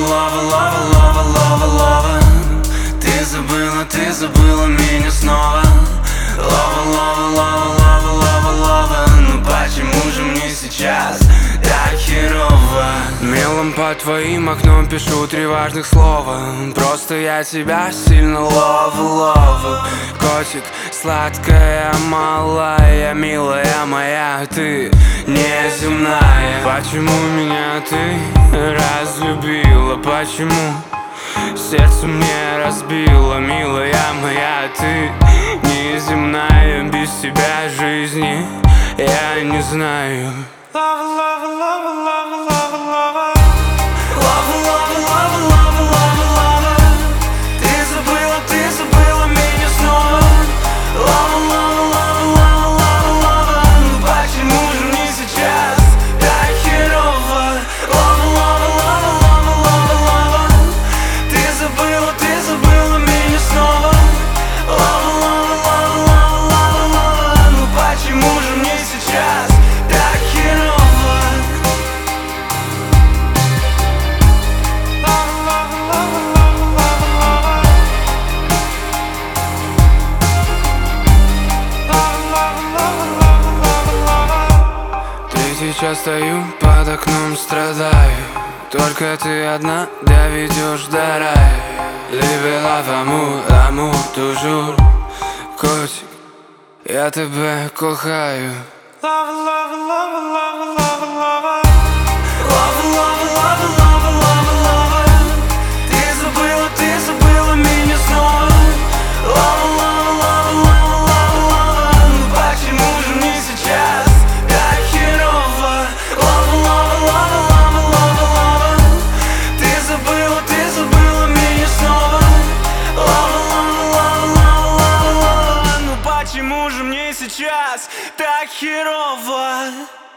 лава, лава, лава, лава, лава. Ты забыла меня снова. Лава, лава, лава, лава, лава, лава. Ну почему же мне сейчас так херово? Мелом по твоим окном пишу 3 важных слова. Просто я тебя сильно лову. Котик, сладкая, малая, милая моя, ты неземная. Почему меня ты разлюбила? Почему сердце мне разбило, милая моя, ты неземная. Без тебя жизни я не знаю. Lava, lava, lava, lava, lava, lava. Lava, lava, lava, lava, lava, lava. Ты забыла меня снова. Lava, lava, lava, lava, lava, lava. Ну почему же мне сейчас так херово? Lava, lava, lava, lava, lava, lava. Ты забыла меня снова. Lava, lava, lava, lava, lava, lava. Ну почему же мне сейчас так херово? Сейчас стою под окном, страдаю. Только ты одна доведешь до рая. Live l'amour, l'amour toujours. Котик, я тебе кохаю. Lava, lava, lava, lava, lava, lava. Lava, lava, lava, lava, lava, lava. Ты забыла меня снова. Lava, lava, lava, lava, lava, lava. Ну почему же мне сейчас так херово? Lava, lava, lava, lava, lava, lava. Ты забыла меня снова. Lava, lava, lava, lava, lava, lava. Ну почему же мне сейчас так херово?